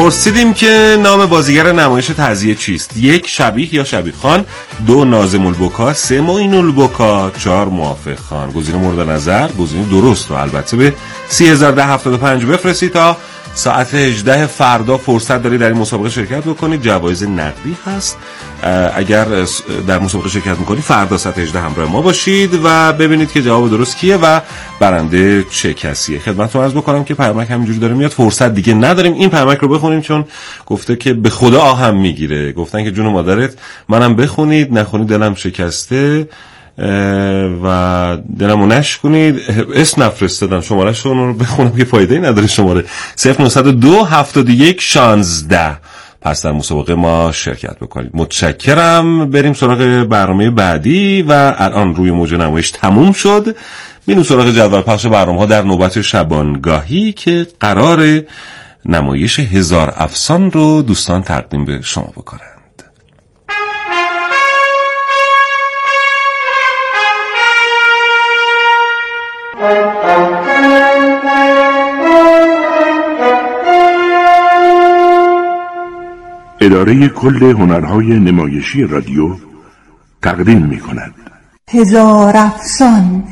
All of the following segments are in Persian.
پرسیدیم که نام بازیگر نمایش تعزیه چیست؟ 1 شبیه یا شبیه خان، 2 ناظم البکا، 3 معین البکا، 4 موافق خان. گزینه مورد نظر، گزینه درست رو البته به 301075 بفرستید. تا ساعت 18 فردا فرصت دارید در این مسابقه شرکت بکنید. جوایز نقدی هست. اگر در مسابقه شرکت میکنید فردا ساعت 18 همراه ما باشید و ببینید که جواب درست کیه و برنده چه کسیه. خدمتتون عرض بکنم که پیامک همینجوری داره میاد، فرصت دیگه نداریم. این پیامک رو بخونیم چون گفته که به خدا آهم میگیره. گفتن که جون مادرت منم بخونید، نخونید دلم شکسته و دلمو نشکنید. اسم نفرستادن، شماره شون رو بخونم که فایده ای نداره. شماره 0902 71 16. پس در مسابقه ما شرکت بکنید. متشکرم. بریم سراغ برنامه بعدی و الان روی موج نمایش تموم شد. میریم سراغ جدول پخش برنامه‌ها در نوبت شبانگاهی که قرار نمایش هزار افسان رو دوستان تقدیم به شما بکنند. اداره کل هنرهای نمایشی رادیو تقدیم می کند هزار افسان.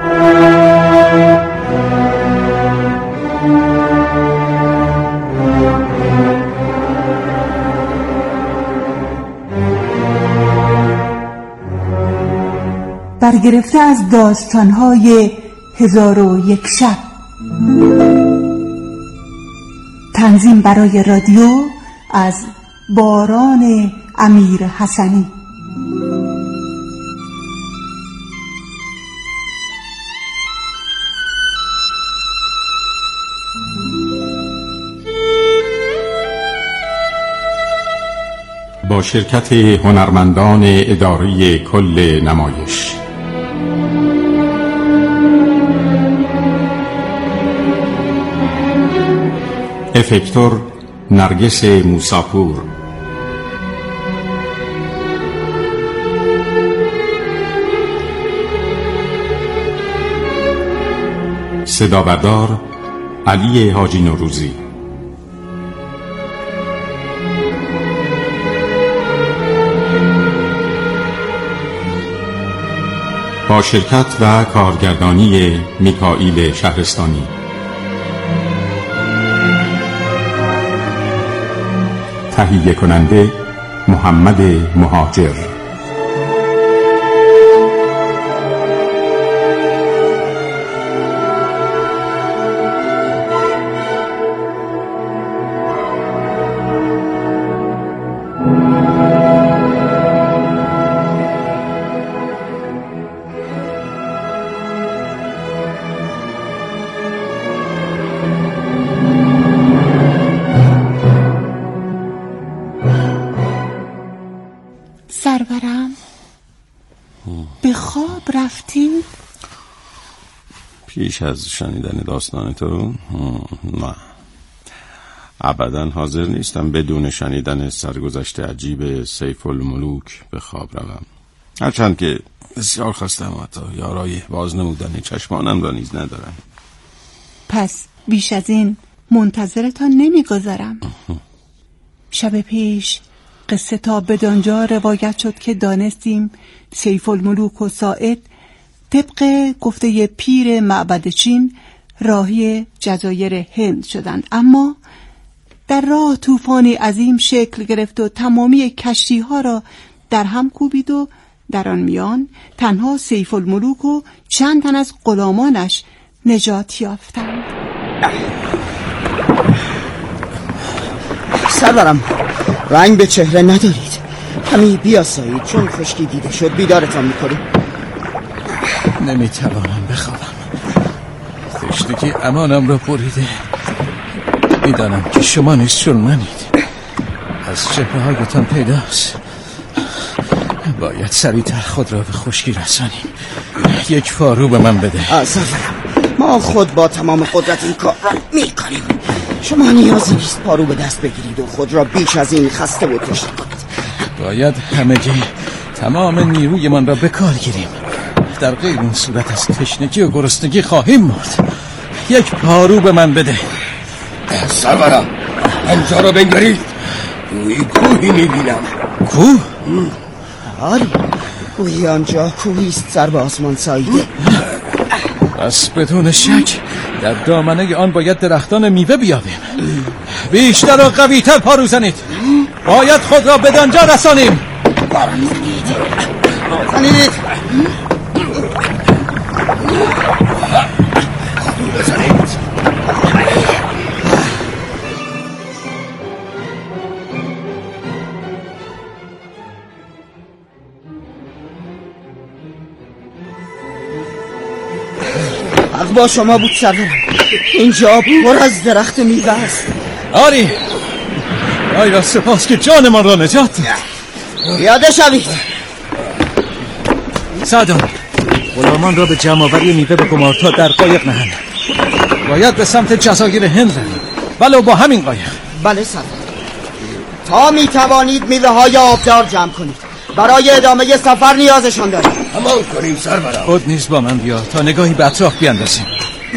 برگرفته از داستانهای 1001 شب. تنظیم برای رادیو از باران امیر حسنی. با شرکت هنرمندان اداره کل نمایش. افکتور نرگس موساپور، صدابردار علی حاجی نوروزی، با شرکت و کارگردانی میکائیل شهرستانی. تهیه کننده محمد مهاجر. سرورم به خواب رفتیم؟ پیش از شنیدن داستان تو نه، ابدا حاضر نیستم بدون شنیدن سرگذشت عجیب سیف الملوک به خواب روم. هرچند که بسیار خستم و تا یارای باز نمودن چشمانم را نیز ندارم. پس بیش از این منتظرتان نمیگذارم. شب پیش قصه تا بدانجا روایت شد که دانستیم سیف الملوک و ساعد طبق گفته پیر معبد چین راهی جزایر هند شدند، اما در راه طوفانی عظیم شکل گرفت و تمامی کشتی ها را در هم کوبید و در آن میان تنها سیف الملوک و چند تن از غلامانش نجات یافتند. سرورم، رنگ به چهره ندارید، کمی بیاسایید چون خشکی دیده شد بیدارتان میکنیم. نمیتوانم بخوابم، تشنگی امانم را بریده. میدانم که شما نیست چون منید، از چهره هایتان پیداست. باید سریعتر خود را به خشکی رسانیم. یک پارو به من بده. سرورم، ما خود با تمام قدرت این کار را میکنیم. شما نیازی نیست پارو به دست بگیرید و خود را بیش از این خسته و تشنه کنید. باید همگی تمام نیروی من را به کار گیریم. در غیر این صورت از تشنگی و گرسنگی خواهیم مرد. یک پارو به من بده. سرورم، اینجا رو بنگرید. گویی کوهی میبینم. کوه؟ آری گویی آنجا کوهیست سر به آسمان ساییده. پس بدون شک در دامنه آن باید درختان میوه بیابیم. بیشتر و قویتر پارو زنید. باید خود را بدانجا رسانیم. زنید حق با شما بود سرورم. اینجا پر از درخت میوه است. آری آیا سپاس که جانمان را نجات داد. پیاده شوید. سعدان غلامان را به جمع‌آوری میوه بگمار تا در قایق نهند. باید به سمت جزایر هند رویم ولو با همین قایق. بله سرور. تا میتوانید میوه های آبدار جمع کنید. برای ادامه سفر نیازشان داریم. همان کنیم سرورم. خود نیز با من بیا تا نگاهی به اطراف بیاندازیم.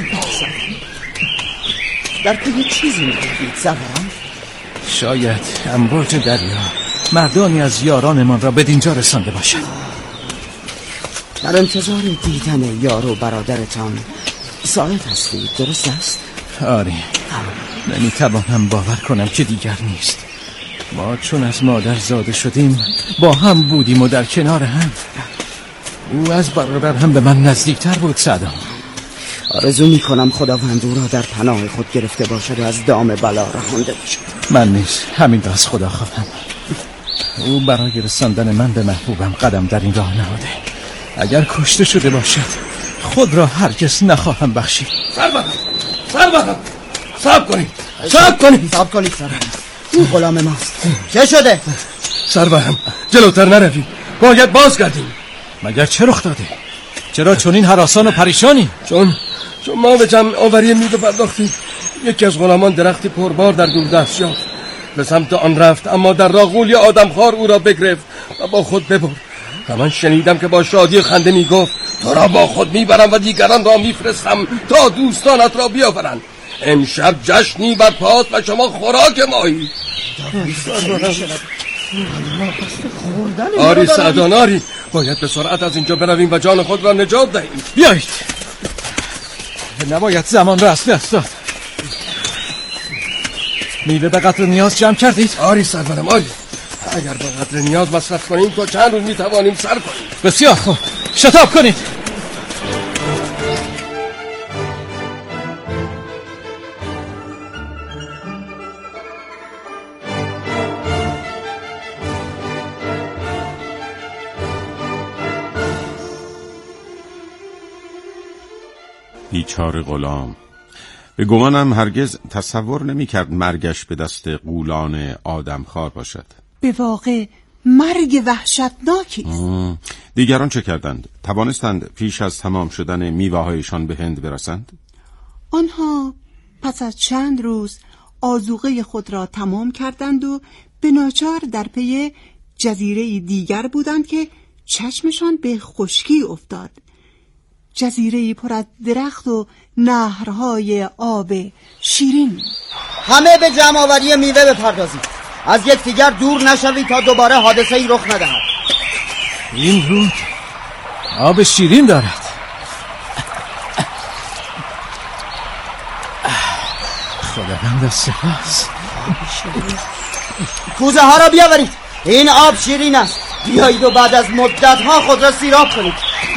در پی چیزی می‌گویید سرورم؟ شاید امواج دریا مردانی از یارانمان را بدینجا رسانده باشد. در انتظار دیدن یار و برادرتان ساعت هستید، درست است؟ آری نمیتوانم باور کنم که دیگر نیست. ما چون از مادر زاده شدیم با هم بودیم و در کنار هم. او از برادر هم به من نزدیکتر بود سعدان. آرزو میکنم خداوند او را در پناه خود گرفته باشد و از دام بلا رهانده باشد. من نیز همین را از خدا خواهم. او برای رساندن من به محبوبم قدم در این راه نهاده. اگر کشته شده باشد خود را هرگز نخواهم بخشید. سرورم صبر کنید. سرورم این غلام ماست. چه شده؟ سرورم جلوتر نرویم. باید بازگردیم. مگر چه رخ داده؟ چرا چنین هراسان و پریشانی؟ چون ما به جمع آوری میوه پرداختیم. یکی از غلامان درختی پربار در دوردست یافت. به سمت آن رفت اما در راه غولی آدمخوار او را بگرفت و با خود ببرد. و من شنیدم که با شادی خنده میگفت تو را با خود میبرم و دیگران را میفرستم تا دوستانت را بیاورند. امشب جشنی برپاست و شما خوراک مایی. آری سعدان آری باید به سرعت از اینجا برویم و جان خود را نجات دهیم. بیایید. نباید زمان را از دست داد. میوه به قدر نیاز جمع کردید؟ آری سرورم آری. اگر به قدر نیاز مصرف کنیم تا چند روز میتوانیم سر کنیم. بسیار خوب شتاب کنید. بیچاره غلام. به گمانم هرگز تصور نمی کرد مرگش به دست غولان آدمخوار باشد. به واقع مرگ وحشتناکی است. دیگران چه کردند؟ توانستند پیش از تمام شدن میوه‌هایشان به هند برسند؟ آنها پس از چند روز آذوقه خود را تمام کردند و به ناچار در پی جزیره دیگر بودند که چشمشان به خشکی افتاد. جزیره پر از درخت و نهرهای آب شیرین. همه به جمع آوری میوه بپردازید. از یکدیگر دور نشوید تا دوباره حادثه‌ای رخ ندهد. این رود آب شیرین دارد. خداوند سپاس. کوزه ها را بیاورید. این آب شیرین است. بیایید و بعد از مدت ها خود را سیراب کنید.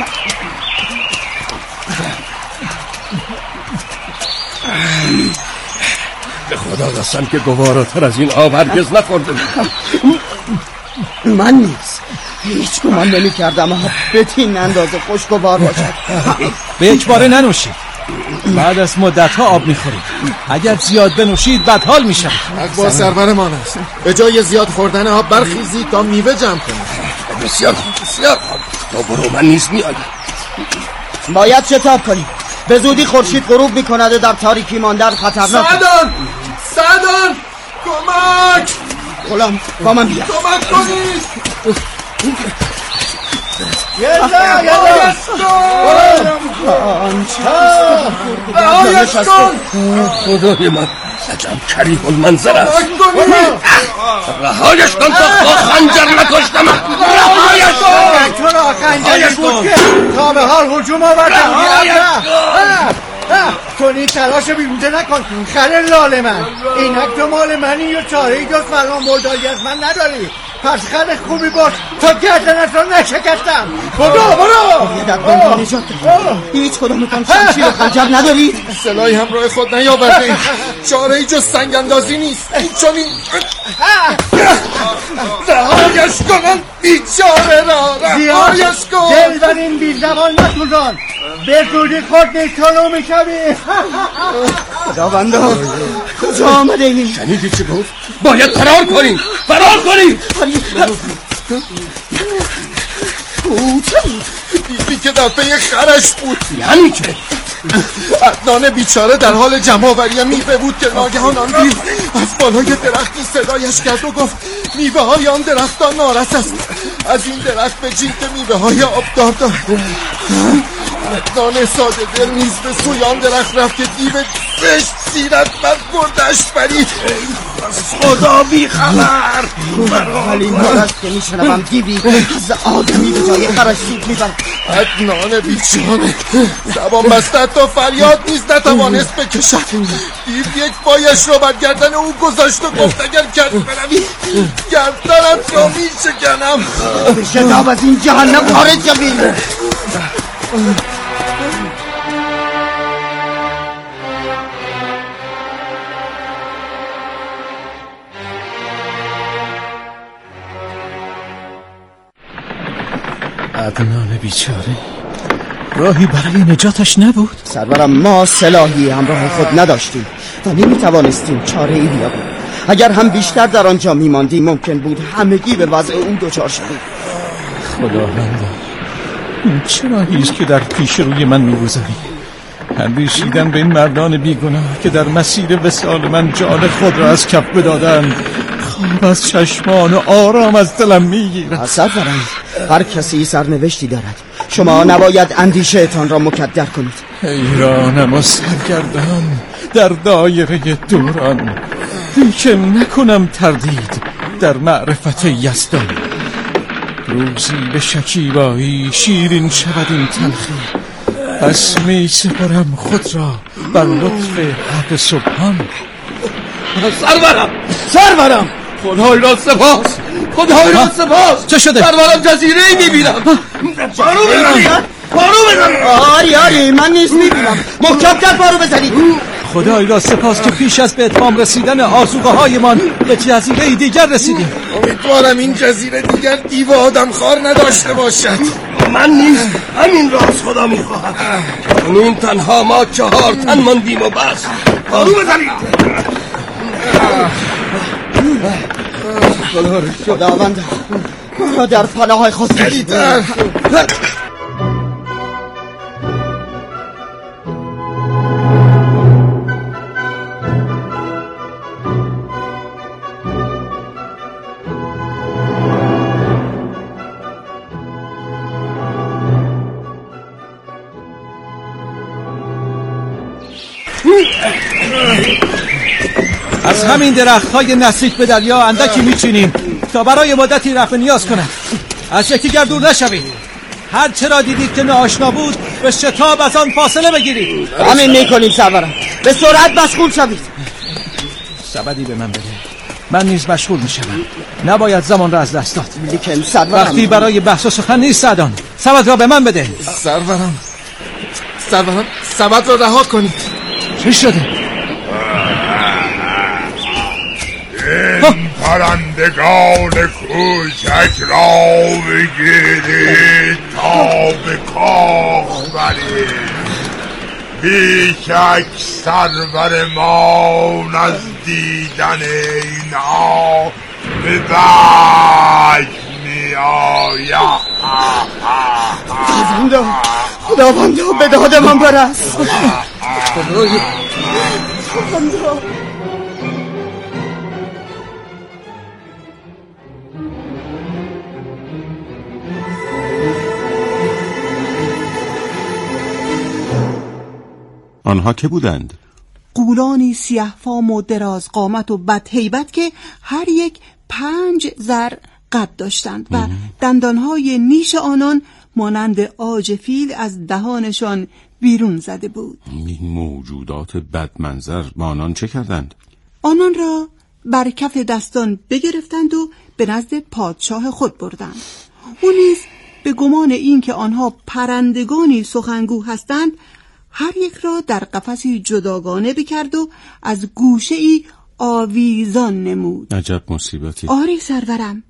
به خدا قسم که گواراتر از این آب هرگز نخورده. من نیز هیچ گمان نمی کردم آب بدین اندازه خوشگوار باشد. به یک باره ننوشید. بعد از مدت ها آب میخورید. اگر زیاد بنوشید بدحال میشن. حق با سرورمان است. به جای زیاد خوردن آب برخیزید تا میوه جمع کنید. بسیار خوب بسیار خوب. تو برو من نیز میآیم. باید شتاب کنیم. به زودی خورشید غروب میکند و در تاریکی ماندن خطرناک. سعدان کمک. غلام با من بیا. کمک کنید. خدای من عجب کریه المنظر است. رهایش کن تا با خنجر نکشتم. رهایش کن. تو را خنجری بود که تا به حال هجوم آوردم. تو این تلاش بیهوده نکن خر لاله من. اینک تو مال منی یا چاره‌ای جز فرمان برداری از من نداری. پس خر خوبی باش تا گردنت را نشکستم. برو نجات هیچ کدومتان شمشیر و خنجر ندارید؟ سلاحی همراه خود نیاورده. چاره‌ای جز سنگ اندازی نیست. چون این رهایش کنن بیچاره را. رهایش کن. دل بر این بی زبان نسوزان. به زودی خود نیستانو میشوی. خداوندا کجا آمده این؟ شنیدی چی گفت؟ باید فرار کنیم. فرار کنیم. دیدی که در پی خرش بود. یعنی چه؟ عدنان بیچاره در حال جمع‌آوری میوه بود که ناگهان آن دید از بالای درختی صدایش کرد و گفت میوه های آن درختان نارس است. از این درخت به جیت میوه های آبدار دارد. عدنان ساده دل نیز به سوی آن درخت رفت که دیو زشت سیرت بر گردش برید. خدا بی خبر. ولی این بار است که میشنوم دیوی از آدمی به جای خرش سود میبرد. عدنان بیچاره زبان بسته تا فریاد نیز نتوانست بکشد. دیو یک پایش را بر گردن او گذاشت و گفت اگر کج بروی گردنت را میشکنم. به شتاب از این جهنم خارج شوی. عدنان بیچاره راهی برای نجاتش نبود. سرورم ما سلاحی همراه خود نداشتیم و نمیتوانستیم چاره ای بیابیم. اگر هم بیشتر در آنجا میماندیم ممکن بود همگی به وضع او دچار شدیم. خداوندا این چه راهی است که در پیش روی من میگذاری؟ اندیشیدن به این مردان بیگناه که در مسیر وصال من جان خود را از کف بدادند خواب از چشمان و آرام از دلم میگیرد. سرورم هر کسی سرنوشتی دارد. شما نباید اندیشه تان را مکدر کنید. حیرانم و سرگردان در دایره دوران، لیکن نکنم تردید در معرفت یزدان. روزی به شکیبایی شیرین شود این تلخی، پس می سپرم خود را بر لطف حق سبحان. سرورم خدای را سپاس. خدای را سپاس. چه شده؟ سرورم جزیره ای میبینم. پارو بزنید. آری من نیز میبینم. محکم‌تر پارو بزنید. خدای را سپاس که پیش از به اتمام رسیدن آذوقه هایمان به جزیره دیگر رسیدیم. امیدوارم این جزیره دیگر دیو آدمخوار نداشته باشد. من نیز همین را از خدا میخواهم. کنون تنها ما 4 تن ماندیم و بس. پارو بزنید. خداوند ما را در پناه خود گیرید. از همین درخت‌های نزدیک به دریا اندکی میچینیم تا برای مدتی رفع نیاز کنند. از یکدیگر دور نشوید. هر چه را دیدید که ناآشنا بود به شتاب از آن فاصله بگیرید. همین میکنیم سرورم. به سرعت مشغول شوید. سبدی به من بده. من نیز مشغول میشم. نباید زمان را از دست داد. لیکن سرورم وقتی برای بحث و سخن نیست سعدان. سبد را به من بده. سرورم سبد را رها کنید. چه شده؟ این پرندگان کوچک را بگیرید تا به کاخ برید. بیشک سرور ما از دیدن اینها به بک می آید. خداوندا به داد من برس. آنها که بودند؟ غولانی سیاه فام و دراز قامت و بدهیبت که هر یک 5 ذر قد داشتند و دندانهای نیش آنان مانند عاج فیل از دهانشان بیرون زده بود. این موجودات بدمنظر با آنان چه کردند؟ آنان را بر کف دستان بگرفتند و به نزد پادشاه خود بردند. او نیز به گمان این که آنها پرندگانی سخنگو هستند هر یک را در قفسی جداگانه بکرد و از گوشه ای آویزان نمود. عجب مصیبتی. آری سرورم،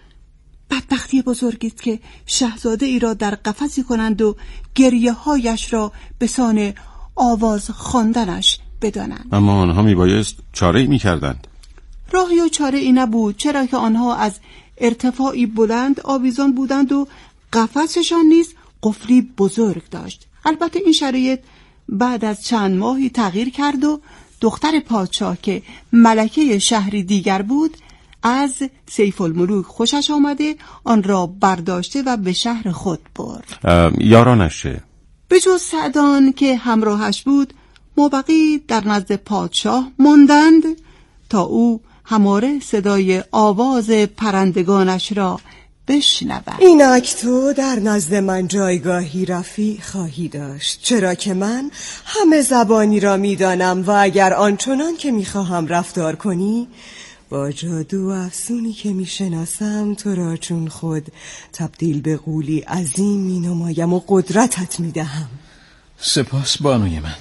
بدبختی بزرگی است که شاهزاده ای را در قفسی کنند و گریه هایش را به سان آواز خواندنش بدانند. اما آنها میبایست چاره‌ای میکردند. راهی و چاره ای نبود، چرا که آنها از ارتفاعی بلند آویزان بودند و قفسشان نیز قفلی بزرگ داشت. البته این شرایط بعد از چند ماهی تغییر کرد و دختر پادشاه که ملکه شهری دیگر بود از سیف الملوک خوشش آمده آن را برداشته و به شهر خود برد. یارانش چه؟ به جز سعدان که همراهش بود موبقی در نزد پادشاه ماندند تا او هماره صدای آواز پرندگانش را بشنود. اینک تو در نزد من جایگاهی رفیع خواهی داشت، چرا که من همه زبانی را میدانم و اگر آنچنان که میخواهم رفتار کنی با جادو و افسونی که میشناسم تو را چون خود تبدیل به غولی عظیم مینمایم و قدرتت میدهم. سپاس بانوی من،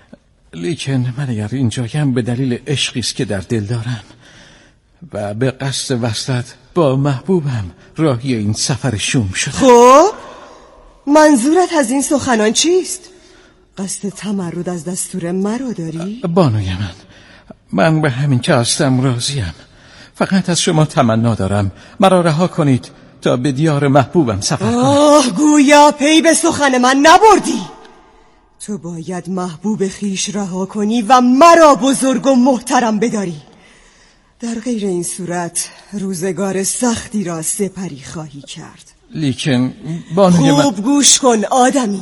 لیکن من اگر اینجایم به دلیل عشقی است که در دل دارم و به قصد وصلت با محبوبم راهی این سفر شوم شدم. خب منظورت از این سخنان چیست؟ قصد تمرد از دستور مرا داری؟ بانوی من به همین که هستم راضیم. فقط از شما تمنا دارم مرا رها کنید تا به دیار محبوبم سفر کنم. گویا پی به سخن من نبردی. تو باید محبوب خیش رها کنی و مرا بزرگ و محترم بداری. در غیر این صورت روزگار سختی را سپری خواهی کرد. لیکن بانوی من خوب گوش کن آدمی.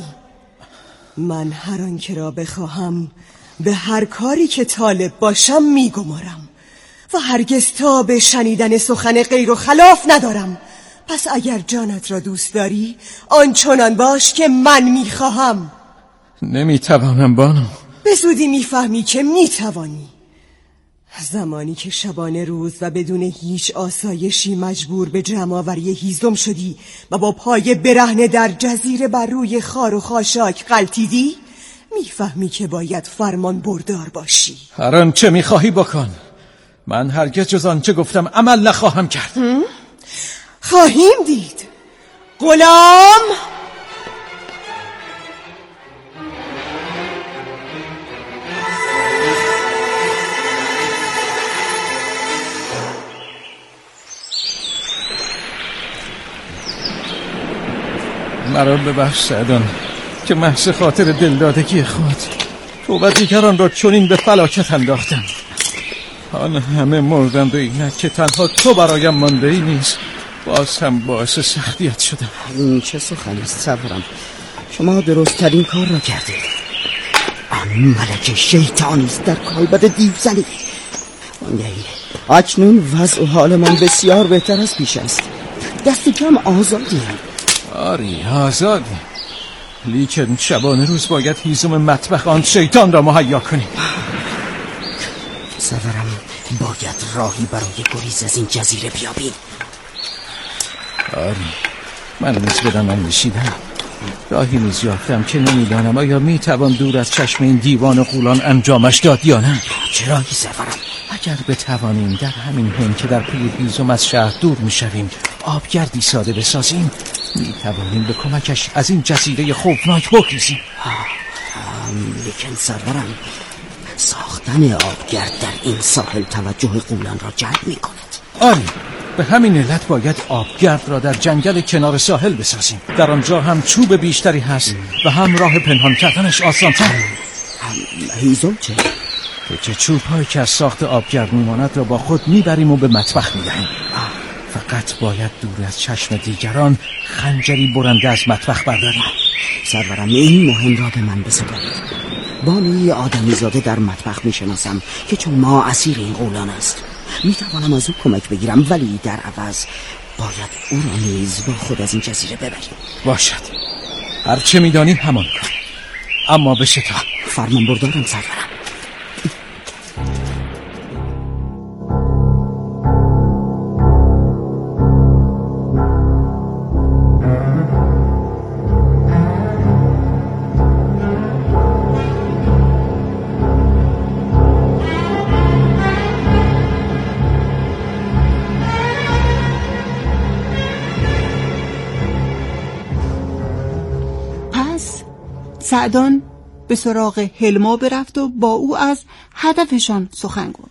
من هر آنکه را بخواهم به هر کاری که طالب باشم میگمارم و هرگز تا به شنیدن سخن غیر و خلاف ندارم. پس اگر جانت را دوست داری آنچنان باش که من میخواهم. نمیتوانم بانو. به زودی میفهمی که میتوانی. زمانی که شبانه روز و بدون هیچ آسایشی مجبور به جمع‌آوری هیزم شدی و با پای برهنه در جزیره بر روی خار و خاشاک غلتیدی میفهمی که باید فرمان بردار باشی. هر آنچه میخواهی بکن. من هرگز جز آنچه گفتم عمل نخواهم کرد. خواهیم دید. غلام مرا ببخش سعدان که محض خاطر دلدادگی خود تو و دیگران را چنین به فلاکت انداختم. آن همه مردند و اینک که تنها تو برایم مانده ای نیست باز هم باعث سختیت شدم. این چه سخنی است سرورم؟ شما درست ترین کار را کردید. آن ملک شیطانی است در کالبد دیوزنی. اکنون وضع و حال من بسیار بهتر از پیش است. دست کم آزادیم. آری آزادی، لیکن شبانه روز باید هیزم مطبخ آن شیطان را مهیا کنیم. سرورم باید راهی برای گریز از این جزیره بیابیم. آری من نیز بدم اندیشیدم. راهی نیز یافتم که نمیدانم آیا میتوان دور از چشم این دیوان غولان انجامش داد یا نه. چه راهی سرورم؟ اگر بتوانیم در همین حین که در پی هیزم از شهر دور میشویم آبگردی ساده بسازیم میتوانیم به کمکش از این جزیره خوفناک بگریزیم. لیکن سرورم ساختن آبگرد در این ساحل توجه غولان را جلب میکند. آری به همین علت باید آبگرد را در جنگل کنار ساحل بسازیم. در آنجا هم چوب بیشتری هست و هم راه پنهان کردنش آسان‌تر. هیزم چه؟ که چوب هایی که از ساخت آبگرد میماند را با خود میبریم و به مطبخ میدهیم. فقط باید دور از چشم دیگران خنجری برنده از مطبخ برداریم. سرورم این مهم را به من بسپارید. بانوی آدمی زاده در مطبخ میشناسم که چون ما اسیر این غولان است. میتوانم از او کمک بگیرم، ولی در عوض باید او را نیز با خود از این جزیره ببریم. باشد، هرچه میدانی همان کن، اما به شتاب. فرمان بردارم سرورم. سعدان به سراغ هلما برفت و با او از هدفشان سخن گفت.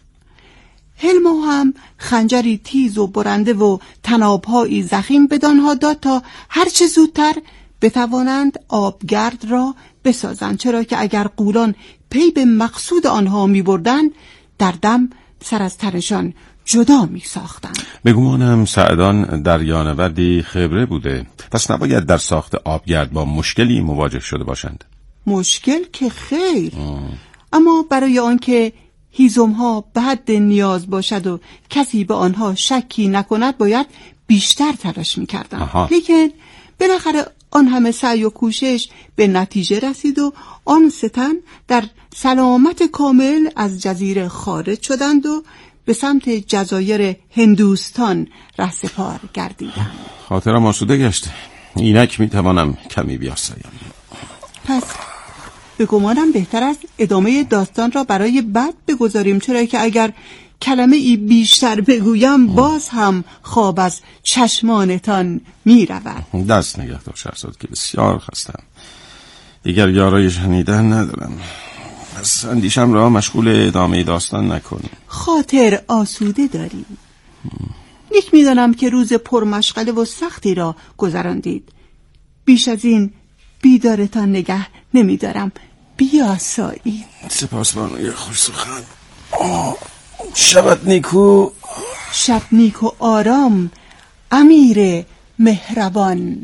هلما هم خنجری تیز و برنده و طناب‌هایی ضخیم بدانها داد تا هرچه زودتر بتوانند آبگرد را بسازند، چرا که اگر غولان پی به مقصود آنها می بردند در دم سر از تنشان جدا می ساختند. بگمانم سعدان دریانوردی خبره بوده، پس نباید در ساخت آبگرد با مشکلی مواجه شده باشند. مشکل که خیر، اما برای آنکه هیزم‌ها به حد نیاز باشد و کسی به آنها شکی نکند باید بیشتر تلاش می‌کردند. لیکن بالاخره آن همه سعی و کوشش به نتیجه رسید و آن ستن در سلامت کامل از جزیره خارج شدند و به سمت جزایر هندوستان رهسپار گردیدند. خاطرم آسوده گشته، اینک میتوانم کمی بیاسایم. پس به گمانم بهتر است ادامه داستان را برای بعد بگذاریم، چرا که اگر کلمه ای بیشتر بگویم باز هم خواب از چشمانتان می رود. دست نگهدار شهرزاد که بسیار خستم، دیگر یارای شنیدن ندارم، پس اندیشم را مشغول ادامه داستان نکن. خاطر آسوده داری. نیک میدانم که روز پرمشغله و سختی را گذراندید. بیش از این بیدارتان نگه نمیدارم، بیاسایید. سپاس بانوی خوش سخن. شبت نیکو. شب نیکو آرام امیر مهربان.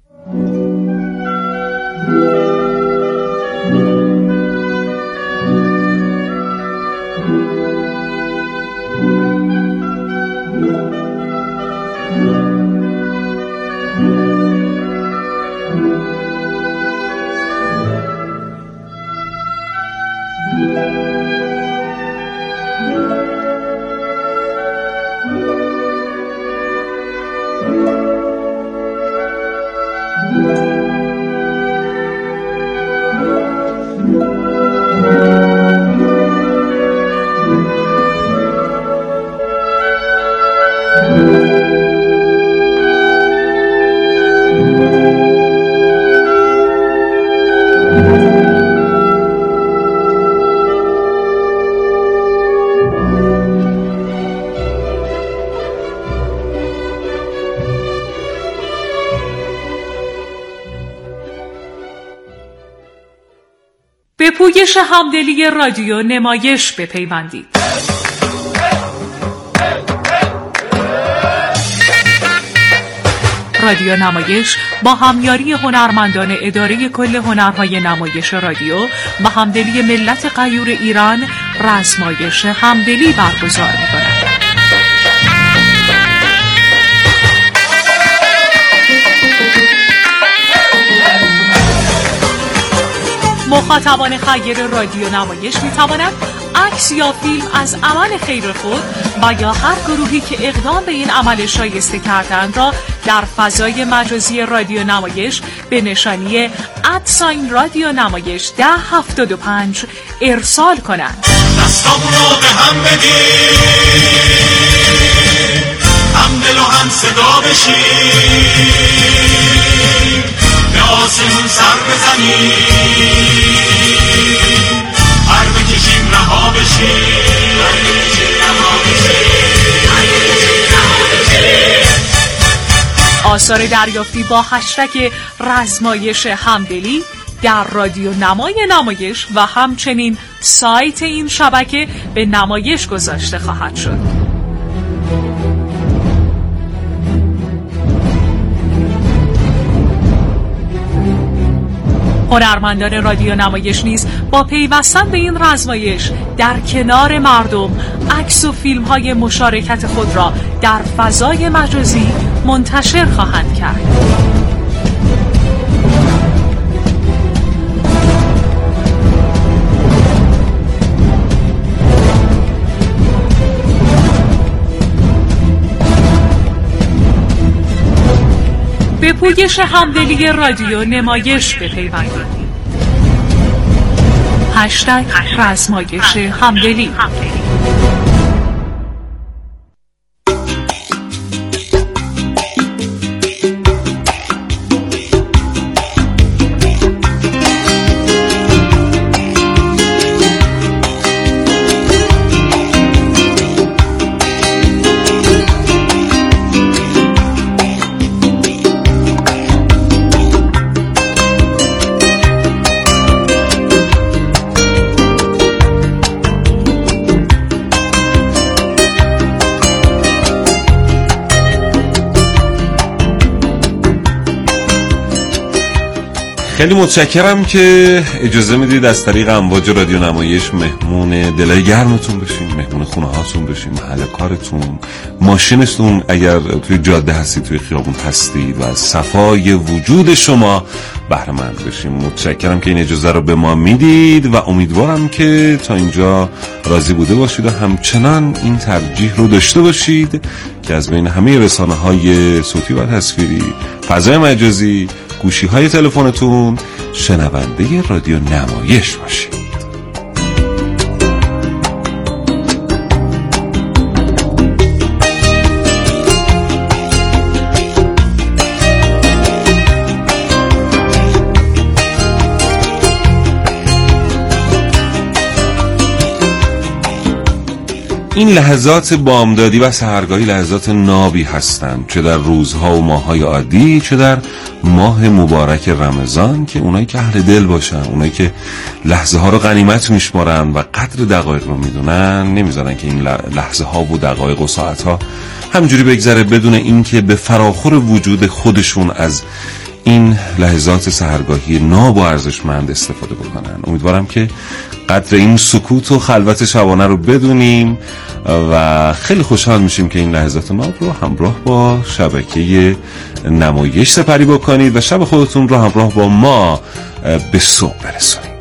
به پویش همدلی رادیو نمایش بپیوندید. رادیو نمایش با همیاری هنرمندان اداره کل هنرهای نمایش رادیو و همدلی ملت غیور ایران رزمایش همدلی برگزار می‌کند. مخاطبان خیر رادیو نمایش می توانند عکس یا فیلم از عمل خیر خود و یا هر گروهی که اقدام به این عمل شایسته کردند را در فضای مجازی رادیو نمایش به نشانی @رادیو نمایش 1075 ارسال کنند. دستامون رو به هم بدیم، هم دل و هم صدا بشیم، به آسمون سر بزنیم، هر بکشیم رها بشیم، آثار دریافتی با هشتگ رزمایش همدلی در رادیو نمای نمایش و همچنین سایت این شبکه به نمایش گذاشته خواهد شد. هنرمندان رادیو نمایش نیز با پیوستن به این رزمایش در کنار مردم عکس و فیلم‌های مشارکت خود را در فضای مجازی منتشر خواهند کرد. به پویش همدلی رادیو نمایش بپیوندید. هشتگ رزمایش همدلی. خیلی متشکرم که اجازه میدید از طریق امواج رادیو نمایش مهمون دلای گرمتون بشیم، مهمون خونه هاتون بشیم، محل کارتون، ماشینتون، اگر توی جاده هستید، توی خیابون هستید و از صفای وجود شما بهره مند بشیم. متشکرم که این اجازه رو به ما میدید و امیدوارم که تا اینجا راضی بوده باشید و همچنان این ترجیح رو داشته باشید که از بین همه رسانه‌های صوتی و تصویری، فضای مجازی، گوشی‌های تلفنتون شنونده رادیو نمایش باشید. این لحظات بامدادی و سحرگاهی لحظات نابی هستند، چه در روزها و ماه‌های عادی، چه در ماه مبارک رمضان، که اونایی که اهل دل باشن، اونایی که لحظه ها رو غنیمت میشمارن و قدر دقایق رو میدونن، نمیذارن که این لحظه ها و دقایق و ساعت ها همجوری بگذره بدون اینکه به فراخور وجود خودشون از این لحظات سحرگاهی ناب و ارزشمند استفاده بکنن. امیدوارم که قدر این سکوت و خلوت شبانه رو بدونیم و خیلی خوشحال میشیم که این لحظات ناب رو همراه با شبکه نمایش سپری بکنید و شب خودتون رو همراه با ما به صبح برسونید.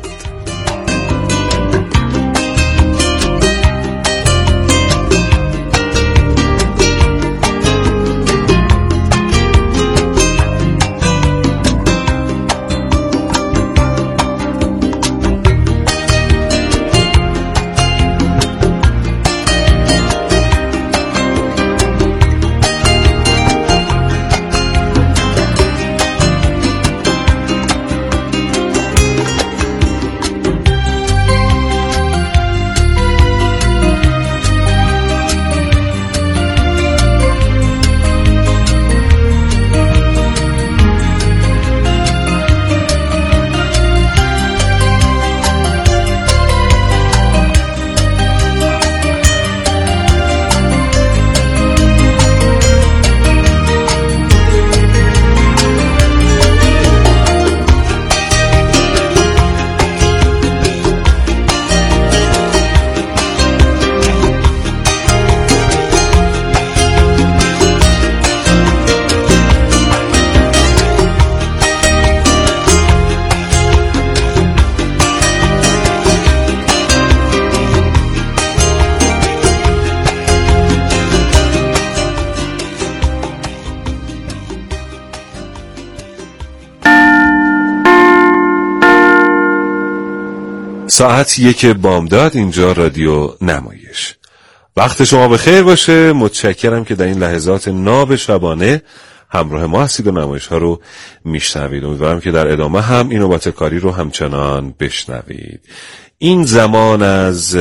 ساعت 1 بامداد، اینجا رادیو نمایش. وقت شما بخیر باشه. متشکرم که در این لحظات ناب شبانه همراه ما هستید و نمایش ها رو میشنوید. امیدوارم که در ادامه هم این نوبت کاری رو همچنان بشنوید. این زمان از